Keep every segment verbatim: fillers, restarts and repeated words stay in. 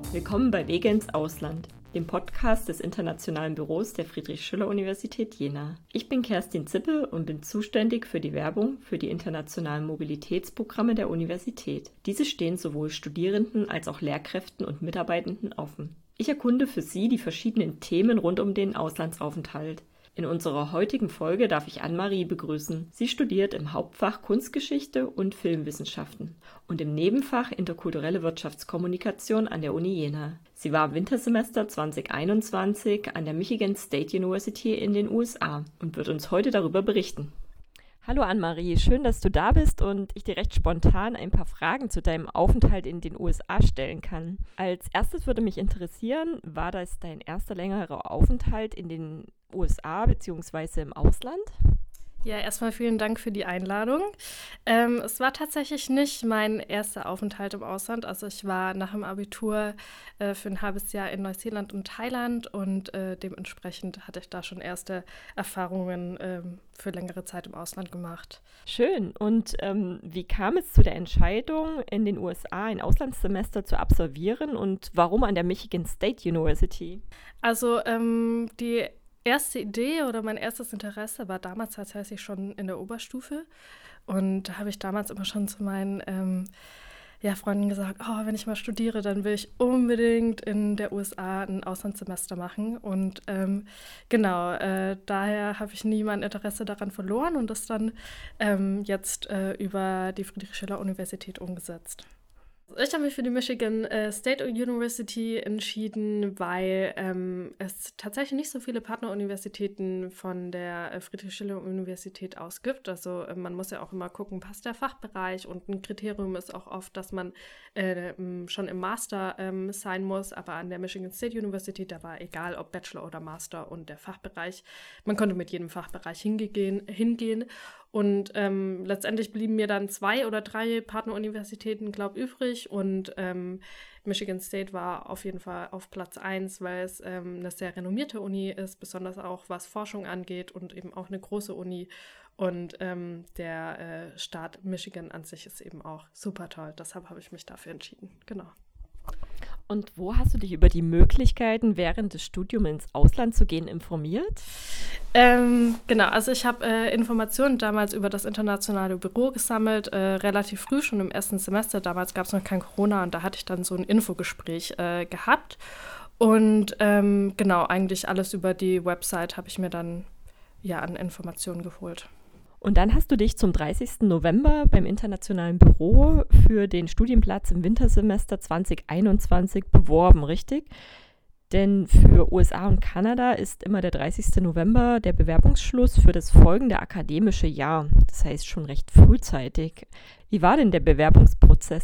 Willkommen bei Wege ins Ausland, dem Podcast des Internationalen Büros der Friedrich-Schiller-Universität Jena. Ich bin Kerstin Zippel und bin zuständig für die Werbung für die internationalen Mobilitätsprogramme der Universität. Diese stehen sowohl Studierenden als auch Lehrkräften und Mitarbeitenden offen. Ich erkunde für Sie die verschiedenen Themen rund um den Auslandsaufenthalt. In unserer heutigen Folge darf ich Anne-Marie begrüßen. Sie studiert im Hauptfach Kunstgeschichte und Filmwissenschaften und im Nebenfach Interkulturelle Wirtschaftskommunikation an der Uni Jena. Sie war im Wintersemester zwanzig einundzwanzig an der Michigan State University in den U S A und wird uns heute darüber berichten. Hallo Anne-Marie, schön, dass du da bist und ich dir recht spontan ein paar Fragen zu deinem Aufenthalt in den U S A stellen kann. Als erstes würde mich interessieren, war das dein erster längerer Aufenthalt in den U S A bzw. im Ausland? Ja, erstmal vielen Dank für die Einladung. Ähm, es war tatsächlich nicht mein erster Aufenthalt im Ausland. Also ich war nach dem Abitur äh, für ein halbes Jahr in Neuseeland und Thailand und äh, dementsprechend hatte ich da schon erste Erfahrungen ähm, für längere Zeit im Ausland gemacht. Schön. Und ähm, wie kam es zu der Entscheidung, in den U S A ein Auslandssemester zu absolvieren und warum an der Michigan State University? Also ähm, die erste Idee oder mein erstes Interesse war damals tatsächlich schon in der Oberstufe. Und da habe ich damals immer schon zu meinen ähm, ja, Freunden gesagt, oh, wenn ich mal studiere, dann will ich unbedingt in der U S A ein Auslandssemester machen. Und ähm, genau, äh, daher habe ich nie mein Interesse daran verloren und das dann ähm, jetzt äh, über die Friedrich-Schiller-Universität umgesetzt. Ich habe mich für die Michigan äh, State University entschieden, weil ähm, es tatsächlich nicht so viele Partneruniversitäten von der äh, Friedrich-Schiller-Universität aus gibt. Also äh, man muss ja auch immer gucken, passt der Fachbereich, und ein Kriterium ist auch oft, dass man äh, schon im Master ähm, sein muss, aber an der Michigan State University, da war egal, ob Bachelor oder Master und der Fachbereich. Man konnte mit jedem Fachbereich hingehen, hingehen. Und ähm, letztendlich blieben mir dann zwei oder drei Partneruniversitäten, glaube ich, übrig. Und ähm, Michigan State war auf jeden Fall auf Platz eins, weil es ähm, eine sehr renommierte Uni ist, besonders auch was Forschung angeht und eben auch eine große Uni. Und ähm, der äh, Staat Michigan an sich ist eben auch super toll. Deshalb habe ich mich dafür entschieden. Genau. Und wo hast du dich über die Möglichkeiten, während des Studiums ins Ausland zu gehen, informiert? Ähm, genau, also ich habe äh, Informationen damals über das internationale Büro gesammelt, äh, relativ früh, schon im ersten Semester. Damals gab es noch kein Corona und da hatte ich dann so ein Infogespräch äh, gehabt. Und ähm, genau, eigentlich alles über die Website habe ich mir dann ja an Informationen geholt. Und dann hast du dich zum dreißigsten November beim Internationalen Büro für den Studienplatz im Wintersemester zwanzig einundzwanzig beworben, richtig? Denn für U S A und Kanada ist immer der dreißigsten November der Bewerbungsschluss für das folgende akademische Jahr. Das heißt schon recht frühzeitig. Wie war denn der Bewerbungsprozess?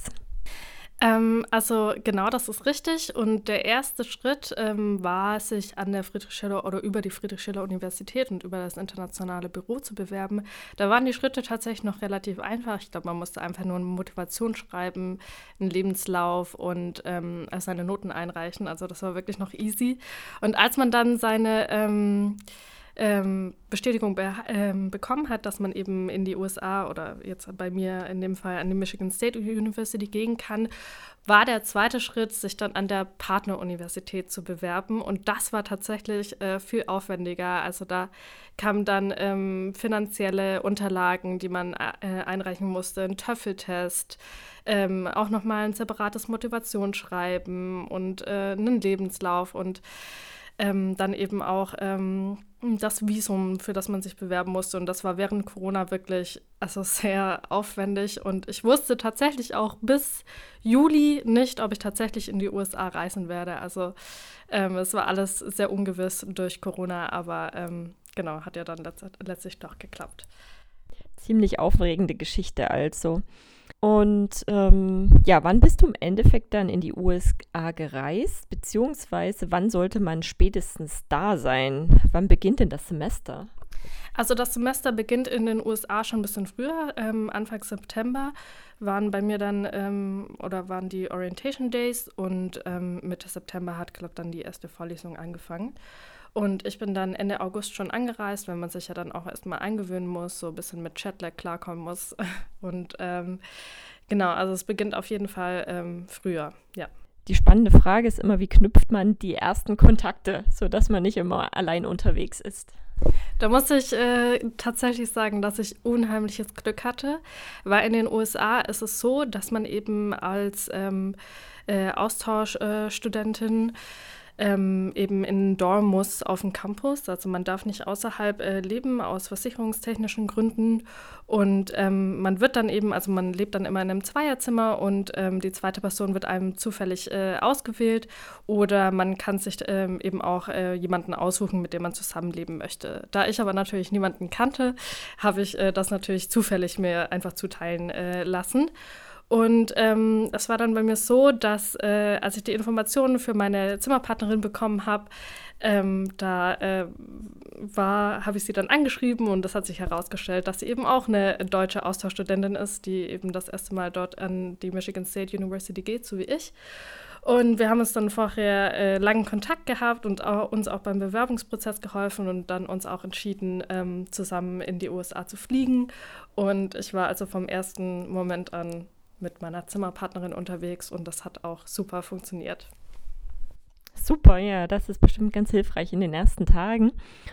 Ähm, also genau, das ist richtig. Und der erste Schritt ähm, war, sich an der Friedrich-Schiller oder über die Friedrich-Schiller-Universität und über das internationale Büro zu bewerben. Da waren die Schritte tatsächlich noch relativ einfach. Ich glaube, man musste einfach nur eine Motivation schreiben, einen Lebenslauf und ähm, seine Noten einreichen. Also das war wirklich noch easy. Und als man dann seine ähm, Ähm, Bestätigung be- ähm, bekommen hat, dass man eben in die U S A oder jetzt bei mir in dem Fall an die Michigan State University gehen kann, war der zweite Schritt, sich dann an der Partneruniversität zu bewerben. Und das war tatsächlich äh, viel aufwendiger. Also da kamen dann ähm, finanzielle Unterlagen, die man äh, einreichen musste, ein TOEFL-Test, ähm, auch nochmal ein separates Motivationsschreiben und äh, einen Lebenslauf und Ähm, dann eben auch ähm, das Visum, für das man sich bewerben musste. Und das war während Corona wirklich also sehr aufwendig. Und ich wusste tatsächlich auch bis Juli nicht, ob ich tatsächlich in die U S A reisen werde. Also ähm, es war alles sehr ungewiss durch Corona, aber ähm, genau, hat ja dann letzt- letztlich doch geklappt. Ziemlich aufregende Geschichte also. Und ähm, ja, wann bist du im Endeffekt dann in die U S A gereist, beziehungsweise wann sollte man spätestens da sein? Wann beginnt denn das Semester? Also das Semester beginnt in den U S A schon ein bisschen früher. Ähm, Anfang September waren bei mir dann, ähm, oder waren die Orientation Days und ähm, Mitte September hat, glaube ich, dann die erste Vorlesung angefangen. Und ich bin dann Ende August schon angereist, weil man sich ja dann auch erstmal eingewöhnen muss, so ein bisschen mit Jetlag klarkommen muss. Und ähm, genau, also es beginnt auf jeden Fall ähm, früher, ja. Die spannende Frage ist immer, wie knüpft man die ersten Kontakte, sodass man nicht immer allein unterwegs ist? Da muss ich äh, tatsächlich sagen, dass ich unheimliches Glück hatte, weil in den U S A ist es so, dass man eben als ähm, äh, Austauschstudentin ähm, eben in einen Dorm muss auf dem Campus. Also man darf nicht außerhalb äh, leben, aus versicherungstechnischen Gründen. Und ähm, man wird dann eben, also man lebt dann immer in einem Zweierzimmer und ähm, die zweite Person wird einem zufällig äh, ausgewählt. Oder man kann sich ähm, eben auch äh, jemanden aussuchen, mit dem man zusammenleben möchte. Da ich aber natürlich niemanden kannte, habe ich äh, das natürlich zufällig mir einfach zuteilen äh, lassen. Und ähm, es war dann bei mir so, dass äh, als ich die Informationen für meine Zimmerpartnerin bekommen habe, ähm, da äh, war, habe ich sie dann angeschrieben und es hat sich herausgestellt, dass sie eben auch eine deutsche Austauschstudentin ist, die eben das erste Mal dort an die Michigan State University geht, so wie ich. Und wir haben uns dann vorher äh, langen Kontakt gehabt und auch, uns auch beim Bewerbungsprozess geholfen und dann uns auch entschieden, ähm, zusammen in die U S A zu fliegen. Und ich war also vom ersten Moment an mit meiner Zimmerpartnerin unterwegs und das hat auch super funktioniert. Super, ja, das ist bestimmt ganz hilfreich in den ersten Tagen.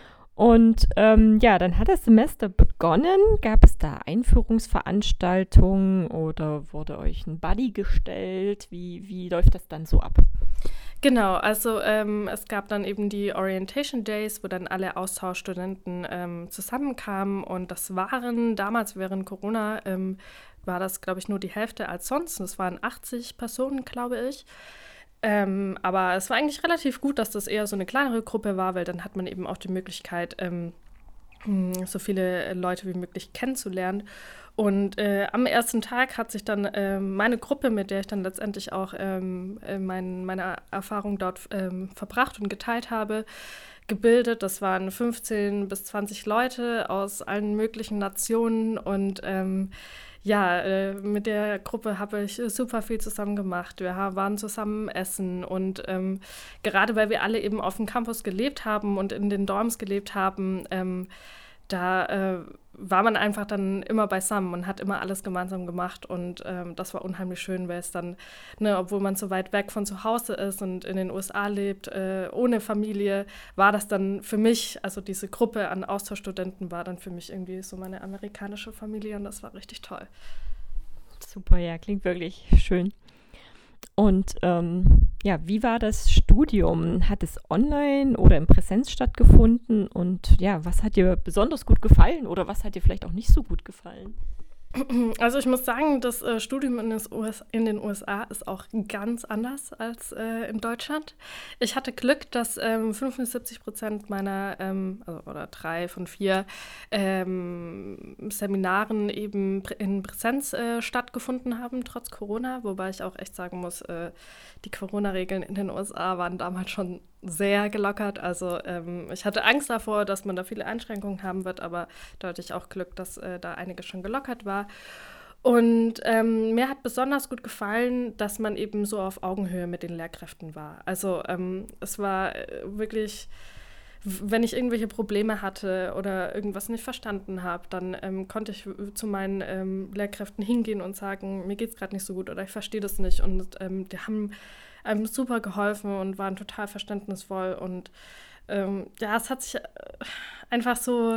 Und ähm, ja, dann hat das Semester begonnen. Gab es da Einführungsveranstaltungen oder wurde euch ein Buddy gestellt? Wie, wie läuft das dann so ab? Genau, also ähm, es gab dann eben die Orientation Days, wo dann alle Austauschstudenten ähm, zusammenkamen und das waren damals während Corona, ähm, war das, glaube ich, nur die Hälfte als sonst. Es waren achtzig Personen, glaube ich. Ähm, aber es war eigentlich relativ gut, dass das eher so eine kleinere Gruppe war, weil dann hat man eben auch die Möglichkeit, ähm, so viele Leute wie möglich kennenzulernen. Und äh, am ersten Tag hat sich dann äh, meine Gruppe, mit der ich dann letztendlich auch ähm, mein, meine Erfahrung dort ähm, verbracht und geteilt habe, gebildet. Das waren fünfzehn bis zwanzig Leute aus allen möglichen Nationen und ähm, ja, äh, mit der Gruppe habe ich super viel zusammen gemacht. Wir waren zusammen essen und ähm, gerade weil wir alle eben auf dem Campus gelebt haben und in den Dorms gelebt haben, ähm, da äh, war man einfach dann immer beisammen und hat immer alles gemeinsam gemacht und ähm, das war unheimlich schön, weil es dann, ne, obwohl man so weit weg von zu Hause ist und in den U S A lebt, äh, ohne Familie, war das dann für mich, also diese Gruppe an Austauschstudenten war dann für mich irgendwie so meine amerikanische Familie und das war richtig toll. Super, ja, klingt wirklich schön. Und ähm, ja, wie war das Studium? Hat es online oder in Präsenz stattgefunden? Und ja, was hat dir besonders gut gefallen oder was hat dir vielleicht auch nicht so gut gefallen? Also ich muss sagen, das äh, Studium in, des U S, in den U S A ist auch ganz anders als äh, in Deutschland. Ich hatte Glück, dass ähm, fünfundsiebzig Prozent meiner, ähm, also, oder drei von vier ähm, Seminaren eben in Präsenz äh, stattgefunden haben, trotz Corona. Wobei ich auch echt sagen muss, äh, die Corona-Regeln in den U S A waren damals schon sehr gelockert. Also ähm, ich hatte Angst davor, dass man da viele Einschränkungen haben wird, aber da hatte ich auch Glück, dass äh, da einiges schon gelockert war. Und ähm, mir hat besonders gut gefallen, dass man eben so auf Augenhöhe mit den Lehrkräften war. Also ähm, es war äh, wirklich, wenn ich irgendwelche Probleme hatte oder irgendwas nicht verstanden habe, dann ähm, konnte ich zu meinen ähm, Lehrkräften hingehen und sagen, mir geht es gerade nicht so gut oder ich verstehe das nicht. Und ähm, die haben einem super geholfen und waren total verständnisvoll. Und ähm, ja, es hat sich einfach so,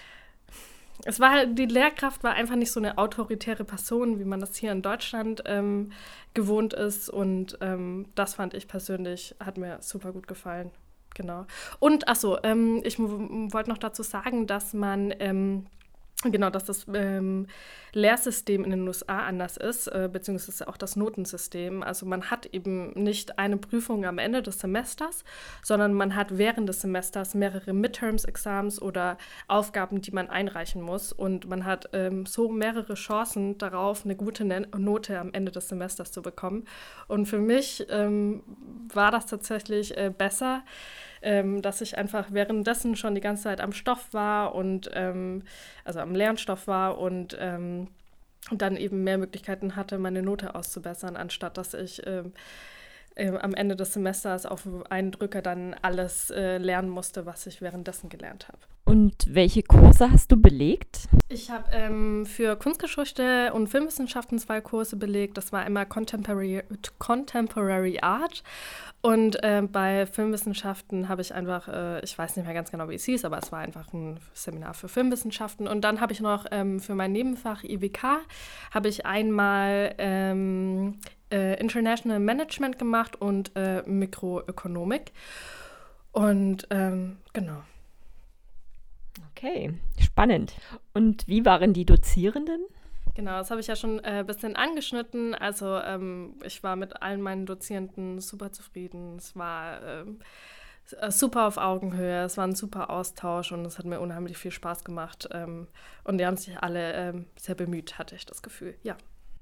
es war die Lehrkraft war einfach nicht so eine autoritäre Person, wie man das hier in Deutschland ähm, gewohnt ist. Und ähm, das fand ich persönlich, hat mir super gut gefallen. Genau. Und achso, ähm, ich m- wollte noch dazu sagen, dass man ähm, Genau, dass das ähm, Lehrsystem in den U S A anders ist, äh, beziehungsweise auch das Notensystem. Also man hat eben nicht eine Prüfung am Ende des Semesters, sondern man hat während des Semesters mehrere Midterms-Exams oder Aufgaben, die man einreichen muss. Und man hat ähm, so mehrere Chancen darauf, eine gute Note am Ende des Semesters zu bekommen. Und für mich ähm, war das tatsächlich äh, besser, Ähm, dass ich einfach währenddessen schon die ganze Zeit am Stoff war und ähm, also am Lernstoff war und ähm, dann eben mehr Möglichkeiten hatte, meine Note auszubessern, anstatt dass ich ähm, äh, am Ende des Semesters auf einen Drücker dann alles äh, lernen musste, was ich währenddessen gelernt habe. Und welche Kurse hast du belegt? Ich habe ähm, für Kunstgeschichte und Filmwissenschaften zwei Kurse belegt. Das war einmal Contemporary, Contemporary Art und äh, bei Filmwissenschaften habe ich einfach, äh, ich weiß nicht mehr ganz genau, wie es hieß, aber es war einfach ein Seminar für Filmwissenschaften. Und dann habe ich noch ähm, für mein Nebenfach I W K habe ich einmal ähm, äh, International Management gemacht und äh, Mikroökonomik. Und ähm, genau. Okay, spannend. Und wie waren die Dozierenden? Genau, das habe ich ja schon ein äh, bisschen angeschnitten. Also ähm, ich war mit allen meinen Dozierenden super zufrieden. Es war ähm, super auf Augenhöhe, es war ein super Austausch und es hat mir unheimlich viel Spaß gemacht. Ähm, und die haben sich alle ähm, sehr bemüht, hatte ich das Gefühl, ja.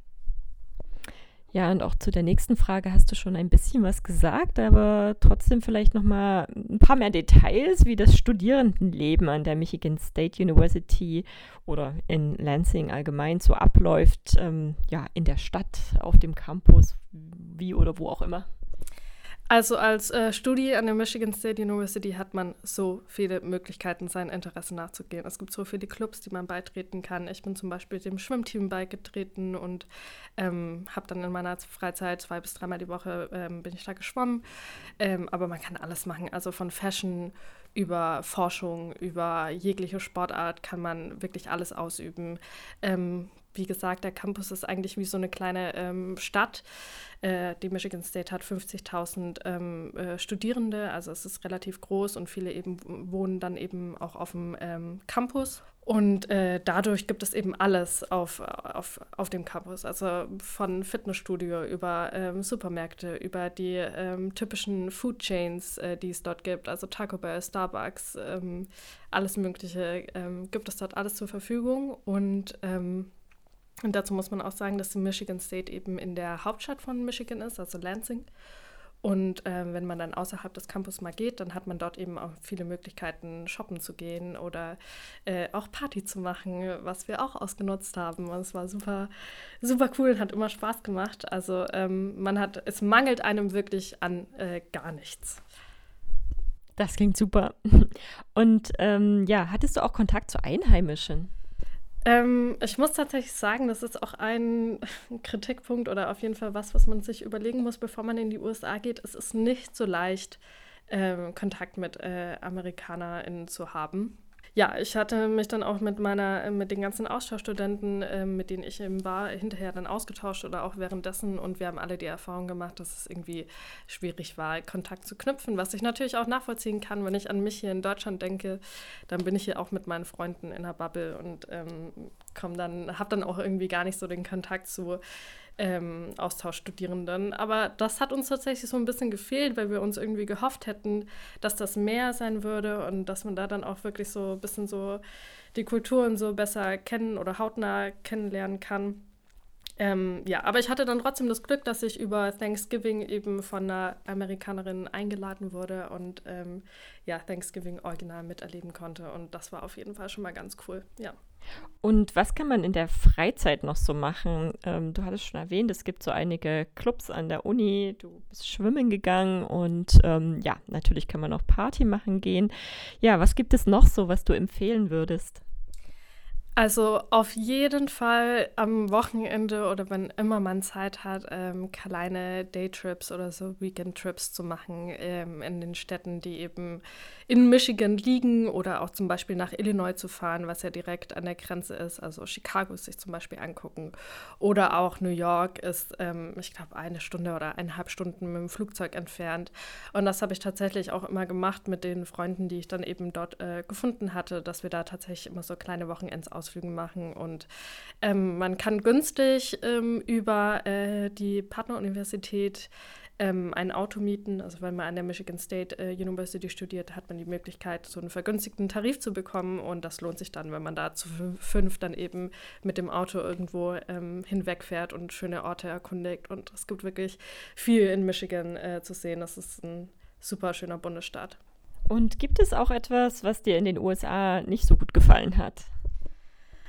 Ja, und auch zu der nächsten Frage hast du schon ein bisschen was gesagt, aber trotzdem vielleicht noch mal ein paar mehr Details, wie das Studierendenleben an der Michigan State University oder in Lansing allgemein so abläuft, ähm, ja, in der Stadt, auf dem Campus, wie oder wo auch immer. Also als äh, Studi an der Michigan State University hat man so viele Möglichkeiten, seinen Interessen nachzugehen. Es gibt so viele Clubs, die man beitreten kann. Ich bin zum Beispiel dem Schwimmteam beigetreten und ähm, habe dann in meiner Freizeit zwei bis dreimal die Woche ähm, bin ich da geschwommen. Ähm, aber man kann alles machen, also von Fashion über Forschung, über jegliche Sportart kann man wirklich alles ausüben. Ähm, Wie gesagt, der Campus ist eigentlich wie so eine kleine ähm, Stadt. Äh, die Michigan State hat fünfzigtausend ähm, äh, Studierende, also es ist relativ groß und viele eben wohnen dann eben auch auf dem ähm, Campus. Und äh, dadurch gibt es eben alles auf, auf, auf dem Campus, also von Fitnessstudio über ähm, Supermärkte, über die ähm, typischen Food Chains, äh, die es dort gibt, also Taco Bell, Starbucks, ähm, alles Mögliche ähm, gibt es dort alles zur Verfügung. Und ähm, Und dazu muss man auch sagen, dass die Michigan State eben in der Hauptstadt von Michigan ist, also Lansing. Und äh, wenn man dann außerhalb des Campus mal geht, dann hat man dort eben auch viele Möglichkeiten, shoppen zu gehen oder äh, auch Party zu machen, was wir auch ausgenutzt haben. Und es war super, super cool und hat immer Spaß gemacht. Also ähm, man hat, es mangelt einem wirklich an äh, gar nichts. Das klingt super. Und ähm, ja, hattest du auch Kontakt zu Einheimischen? Ähm, ich muss tatsächlich sagen, das ist auch ein Kritikpunkt oder auf jeden Fall was, was man sich überlegen muss, bevor man in die U S A geht. Es ist nicht so leicht, ähm, Kontakt mit äh, AmerikanerInnen zu haben. Ja, ich hatte mich dann auch mit meiner, mit den ganzen Austauschstudenten, äh, mit denen ich eben war, hinterher dann ausgetauscht oder auch währenddessen. Und wir haben alle die Erfahrung gemacht, dass es irgendwie schwierig war, Kontakt zu knüpfen, was ich natürlich auch nachvollziehen kann, wenn ich an mich hier in Deutschland denke. Dann bin ich hier auch mit meinen Freunden in der Bubble und ähm, komm dann, habe dann auch irgendwie gar nicht so den Kontakt zu Ähm, Austauschstudierenden. Aber das hat uns tatsächlich so ein bisschen gefehlt, weil wir uns irgendwie gehofft hätten, dass das mehr sein würde und dass man da dann auch wirklich so ein bisschen so die Kulturen so besser kennen oder hautnah kennenlernen kann. Ähm, ja, aber ich hatte dann trotzdem das Glück, dass ich über Thanksgiving eben von einer Amerikanerin eingeladen wurde und ähm, ja, Thanksgiving original miterleben konnte. Und das war auf jeden Fall schon mal ganz cool, ja. Und was kann man in der Freizeit noch so machen? Ähm, du hattest schon erwähnt, es gibt so einige Clubs an der Uni, du bist schwimmen gegangen und ähm, ja, natürlich kann man auch Party machen gehen. Ja, was gibt es noch so, was du empfehlen würdest? Also auf jeden Fall am Wochenende oder wenn immer man Zeit hat, ähm, kleine Daytrips oder so Weekendtrips zu machen ähm, in den Städten, die eben in Michigan liegen oder auch zum Beispiel nach Illinois zu fahren, was ja direkt an der Grenze ist, also Chicago sich zum Beispiel angucken. Oder auch New York ist, ähm, ich glaube, eine Stunde oder eineinhalb Stunden mit dem Flugzeug entfernt. Und das habe ich tatsächlich auch immer gemacht mit den Freunden, die ich dann eben dort äh, gefunden hatte, dass wir da tatsächlich immer so kleine Wochenends aus Ausflügen machen und ähm, man kann günstig ähm, über äh, die Partneruniversität ähm, ein Auto mieten. Also wenn man an der Michigan State äh, University studiert, hat man die Möglichkeit, so einen vergünstigten Tarif zu bekommen und das lohnt sich dann, wenn man da zu fünf dann eben mit dem Auto irgendwo ähm, hinwegfährt und schöne Orte erkundigt und es gibt wirklich viel in Michigan äh, zu sehen. Das ist ein super schöner Bundesstaat. Und gibt es auch etwas, was dir in den U S A nicht so gut gefallen hat?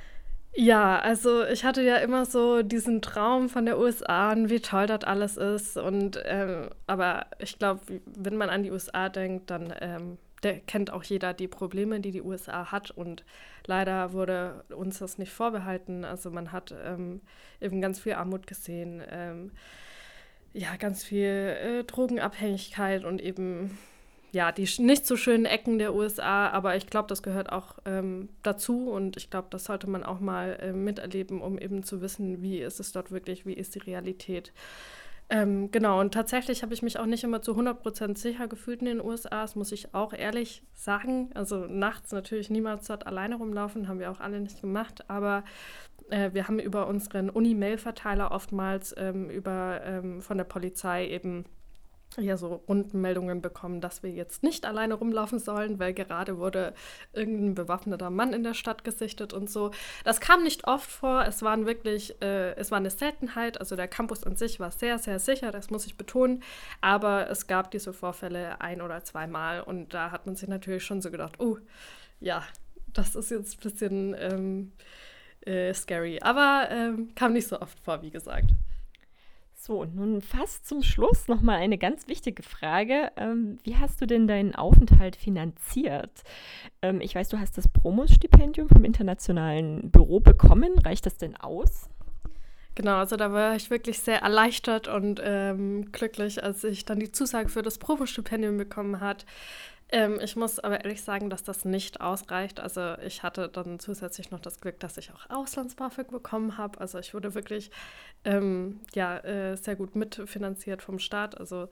Ja, also ich hatte ja immer so diesen Traum von der U S A und wie toll das alles ist. Und ähm, aber ich glaube, wenn man an die U S A denkt, dann ähm, der kennt auch jeder die Probleme, die die U S A hat. Und leider wurde uns das nicht vorbehalten. Also man hat ähm, eben ganz viel Armut gesehen, ähm, ja, ganz viel äh, Drogenabhängigkeit und eben ja, die nicht so schönen Ecken der U S A, aber ich glaube, das gehört auch ähm, dazu und ich glaube, das sollte man auch mal äh, miterleben, um eben zu wissen, wie ist es dort wirklich, wie ist die Realität. Ähm, genau, und tatsächlich habe ich mich auch nicht immer zu hundert Prozent sicher gefühlt in den U S A, das muss ich auch ehrlich sagen. Also nachts natürlich niemals dort alleine rumlaufen, haben wir auch alle nicht gemacht, aber äh, wir haben über unseren Uni-Mail-Verteiler oftmals ähm, über, ähm, von der Polizei eben ja so Rundenmeldungen bekommen, dass wir jetzt nicht alleine rumlaufen sollen, weil gerade wurde irgendein bewaffneter Mann in der Stadt gesichtet und so. Das kam nicht oft vor, es waren wirklich, äh, es war eine Seltenheit, also der Campus an sich war sehr, sehr sicher, das muss ich betonen, aber es gab diese Vorfälle ein- oder zweimal und da hat man sich natürlich schon so gedacht, oh, ja, das ist jetzt ein bisschen ähm, äh, scary, aber ähm, kam nicht so oft vor, wie gesagt. So, nun fast zum Schluss nochmal eine ganz wichtige Frage. Ähm, wie hast du denn deinen Aufenthalt finanziert? Ähm, ich weiß, du hast das Promos-Stipendium vom Internationalen Büro bekommen. Reicht das denn aus? Genau, also da war ich wirklich sehr erleichtert und ähm, glücklich, als ich dann die Zusage für das Promos-Stipendium bekommen hat. Ähm, ich muss aber ehrlich sagen, dass das nicht ausreicht. Also ich hatte dann zusätzlich noch das Glück, dass ich auch Auslands-BAföG bekommen habe. Also ich wurde wirklich ähm, ja, äh, sehr gut mitfinanziert vom Staat. Also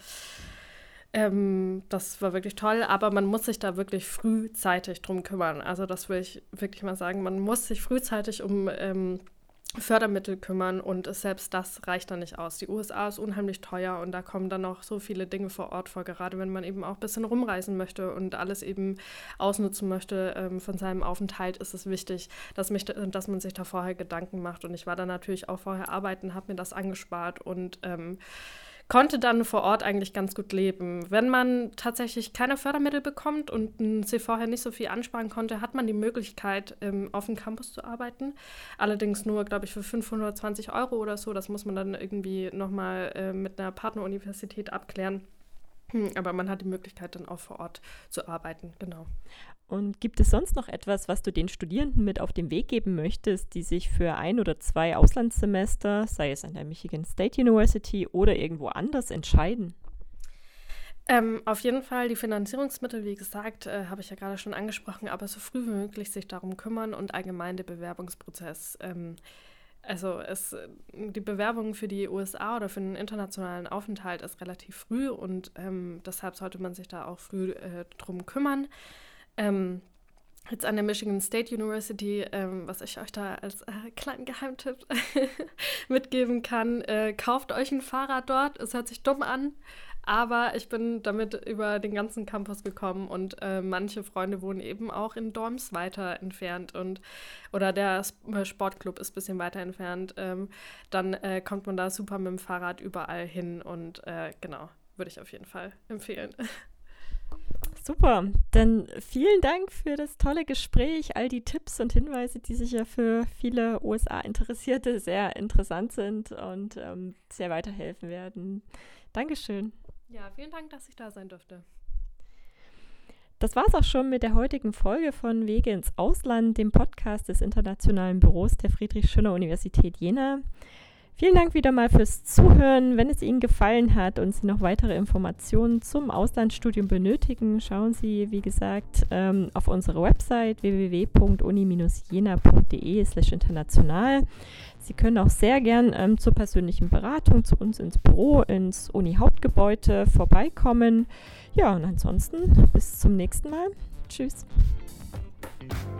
ähm, das war wirklich toll, aber man muss sich da wirklich frühzeitig drum kümmern. Also das will ich wirklich mal sagen. Man muss sich frühzeitig um ähm, Fördermittel kümmern und selbst das reicht dann nicht aus. Die U S A ist unheimlich teuer und da kommen dann noch so viele Dinge vor Ort vor, gerade wenn man eben auch ein bisschen rumreisen möchte und alles eben ausnutzen möchte ähm, von seinem Aufenthalt, ist es wichtig, dass, mich, dass man sich da vorher Gedanken macht und ich war dann natürlich auch vorher arbeiten, habe mir das angespart und ähm, konnte dann vor Ort eigentlich ganz gut leben. Wenn man tatsächlich keine Fördermittel bekommt und sie vorher nicht so viel ansparen konnte, hat man die Möglichkeit, ähm, auf dem Campus zu arbeiten. Allerdings nur, glaube ich, für fünfhundertzwanzig Euro oder so. Das muss man dann irgendwie nochmal äh, mit einer Partneruniversität abklären. Hm, aber man hat die Möglichkeit, dann auch vor Ort zu arbeiten, genau. Und gibt es sonst noch etwas, was du den Studierenden mit auf den Weg geben möchtest, die sich für ein oder zwei Auslandssemester, sei es an der Michigan State University oder irgendwo anders, entscheiden? Ähm, auf jeden Fall die Finanzierungsmittel, wie gesagt, äh, habe ich ja gerade schon angesprochen, aber so früh wie möglich sich darum kümmern und allgemein der Bewerbungsprozess. Ähm, also es, die Bewerbung für die U S A oder für einen internationalen Aufenthalt ist relativ früh und ähm, deshalb sollte man sich da auch früh äh, drum kümmern. Ähm, jetzt an der Michigan State University, ähm, was ich euch da als äh, kleinen Geheimtipp mitgeben kann, äh, kauft euch ein Fahrrad dort. Es hört sich dumm an, aber ich bin damit über den ganzen Campus gekommen und äh, manche Freunde wohnen eben auch in Dorms weiter entfernt und oder der Sportclub ist ein bisschen weiter entfernt. Ähm, dann äh, kommt man da super mit dem Fahrrad überall hin und äh, genau, würde ich auf jeden Fall empfehlen. Super, dann vielen Dank für das tolle Gespräch, all die Tipps und Hinweise, die sicher für viele U S A-Interessierte sehr interessant sind und ähm, sehr weiterhelfen werden. Dankeschön. Ja, vielen Dank, dass ich da sein durfte. Das war's auch schon mit der heutigen Folge von Wege ins Ausland, dem Podcast des Internationalen Büros der Friedrich-Schiller-Universität Jena. Vielen Dank wieder mal fürs Zuhören. Wenn es Ihnen gefallen hat und Sie noch weitere Informationen zum Auslandsstudium benötigen, schauen Sie, wie gesagt, ähm, auf unsere Website w w w punkt uni bindestrich jena punkt d e slash international. Sie können auch sehr gern ähm, zur persönlichen Beratung zu uns ins Büro, ins Uni-Hauptgebäude vorbeikommen. Ja, und ansonsten bis zum nächsten Mal. Tschüss.